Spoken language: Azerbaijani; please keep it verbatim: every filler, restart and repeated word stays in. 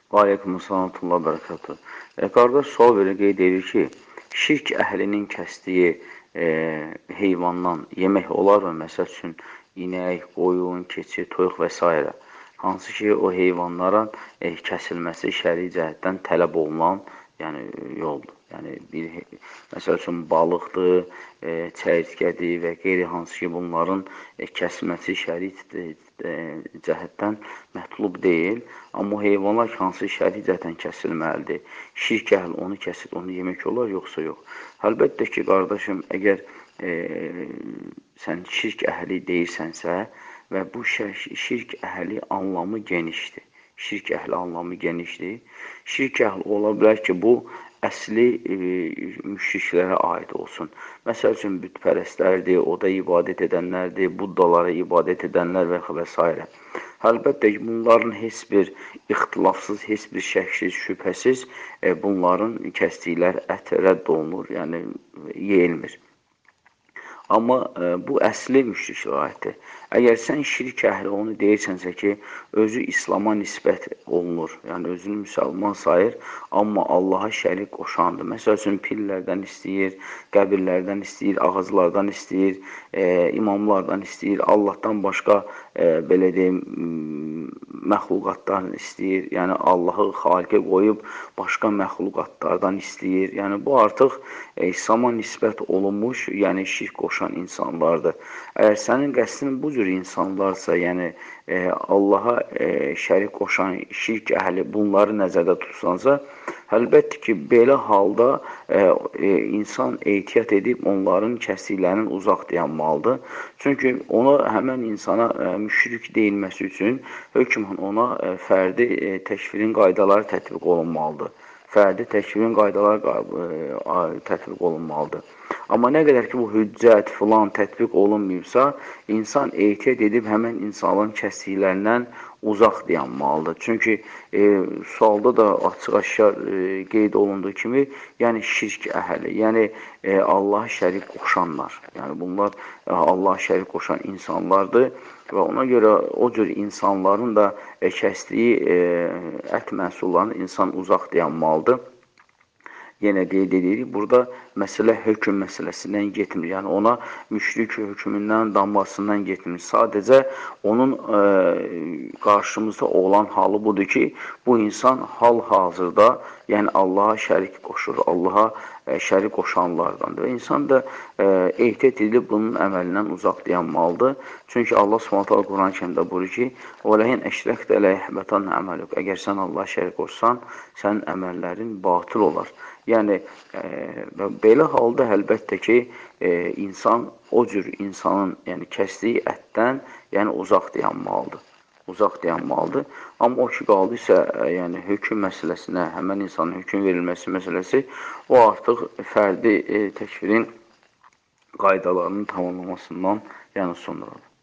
Və aleykumussalam və bərəkatuhu. E, qardaş sual belə qeyd edir ki, şirk əhlinin kəsdiyi e, heyvandan yemək olarmı? Məsəl üçün, inək, qoyun, keçi, toyuq və s. Hansı ki, o heyvanlara e, kəsilməsi şəri cəhətdən tələb olunan yəni, yoldur. Yəni, bir, məsəl üçün, balıqdır, e, çəyirtkədir və qeyri hansı ki, bunların e, kəsilməsi şəri e, cəhətdən mətlub deyil. Amma o heyvanlar ki, hansı şəri cəhətdən kəsilməlidir. Şirk əhli onu kəsir, onu yemək olar, yoxsa yox. Əlbəttə ki, qardaşım, əgər e, sən şirk əhli deyirsənsə və bu şirk əhli anlamı genişdir. Şirk əhli anlamı genişdir. Şirk əhli ola bilər ki, bu əsli e, müşriklərə aid olsun. Məsəl üçün, bütpərəstlərdir, oda ibadət edənlərdir, buddalara ibadət edənlər və s. Əlbəttə ki, bunların heç bir ixtilafsız, heç bir şəksiz, şübhəsiz e, bunların kəsdikləri ət rədd olunur, yəni yeyilmir. Amma e, bu əsli müşriklərə aiddir. Əgər sən şirk əhli onu deyirsənsə ki, özü İslama nisbət olunur, yəni özünü müsəlman sayır, amma Allaha şərik qoşandır. Məsəl üçün, pillərdən istəyir, qəbirlərdən istəyir, ağaclardan istəyir, e, imamlardan istəyir, Allahdan başqa, e, belə deyim, məxluqatdan istəyir, yəni Allahı xaliqə qoyub başqa məxluqatlardan istəyir. Yəni, bu artıq e, İslama nisbət olunmuş, yəni şirk qoşan insanlardır. Əgər sənin qəsdin bu cür insanlarsa, yəni e, Allaha e, şərik qoşan şirk əhli bunları nəzərdə tutsansa, əlbəttə ki, belə halda e, e, insan ehtiyat edib onların kəsdiklərinin uzaq dayanmalıdır. Çünki ona, həmən insana e, müşrik deyilməsi üçün hökmən ona e, fərdi e, təkfirin qaydaları tətbiq olunmalıdır. Fərdi təkfirin qaydaları e, tətbiq olunmalıdır. Amma nə qədər ki, bu hüccət filan tətbiq olunmayıbsa, insan ehtiyat edib həmən insanların kəsdiklərindən uzaq dayanmalıdır. Çünki e, sualda da açıq-aşkar e, qeyd olunduğu kimi, yəni şirk əhli, yəni e, Allaha şərik qoşanlar. Yəni bunlar e, Allaha şərik qoşan insanlardır və ona görə o cür insanların da e, kəsdiyi e, ət məhsullarını insan uzaq dayanmalıdır. Yenə qeyd edirik, burada məsələ hökm məsələsindən getmir. Yəni, ona müşrik hökmündən, damlasından getmir. Sadəcə onun e, qarşımızda olan halı budur ki, bu insan hal-hazırda, yəni Allaha şərik qoşur, Allaha e, şərik qoşanlardandır. Və insan da e, ehtiyat edilib bunun əməlindən uzaq dayanmalıdır. Çünki Allah Subhanahu taala Quran-ı Kərimdə buyurur ki, "Vələhin əşrəkdə ləyəhbətan əməlük." Əgər sən Allaha şərik qoşsan, sənin əməllərin batıl olar. Yəni, e, belə halda əlbəttə ki, e, insan o cür insanın yəni, kəsdiyi ətdən yəni, uzaq dayanmalıdır. Uzaq dayanmalıdır. Amma o ki, qaldı isə e, yəni, hökm məsələsinə, həmən insanın hökm verilməsi məsələsi, o artıq fərdi e, təkfirin qaydalarının tamamlamasından yəni, sonradır.